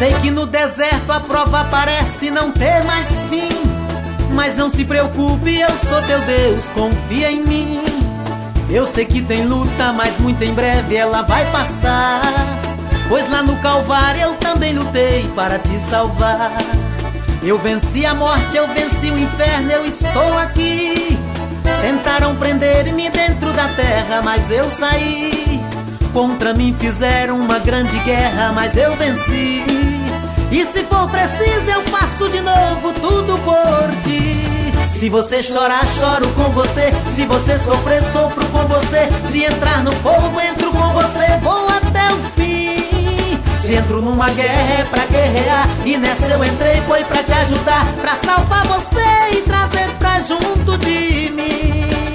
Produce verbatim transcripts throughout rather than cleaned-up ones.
Sei que no deserto a prova parece não ter mais fim, mas não se preocupe, eu sou teu Deus, confia em mim. Eu sei que tem luta, mas muito em breve ela vai passar, pois lá no Calvário eu também lutei para te salvar. Eu venci a morte, eu venci o inferno, eu estou aqui. Tentaram prender-me dentro da terra, mas eu saí. Contra mim fizeram uma grande guerra, mas eu venci. E se for preciso eu faço de novo tudo por ti. Se você chorar, choro com você. Se você sofrer, sofro com você. Se entrar no fogo, entro com você. Vou até o fim. Se entro numa guerra é pra guerrear, e nessa eu entrei foi pra te ajudar, pra salvar você e trazer pra junto de mim.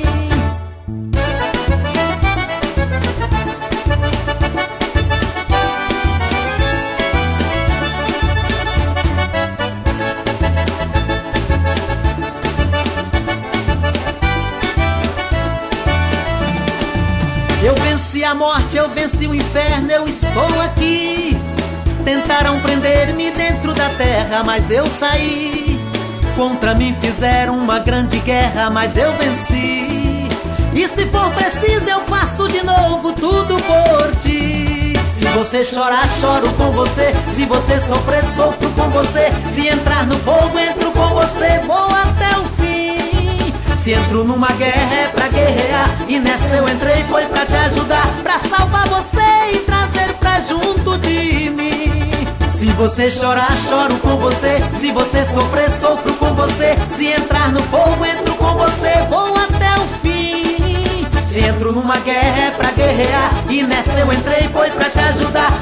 Eu venci a morte, eu venci o inferno, eu estou aqui. Tentaram prender-me dentro da terra, mas eu saí. Contra mim fizeram uma grande guerra, mas eu venci. E se for preciso eu faço de novo tudo por ti. Se você chorar, choro com você. Se você sofrer, sofro com você. Se entrar no fogo, entro com você. Vou até o fim. Se entro numa guerra é pra guerrear, e nessa eu entrei foi pra te ajudar, pra salvar você e trazer pra junto de mim. Se você chorar, choro com você. Se você sofrer, sofro com você. Se entrar no fogo, entro com você. Vou até o fim. Se entro numa guerra é pra guerrear, e nessa eu entrei foi pra te ajudar,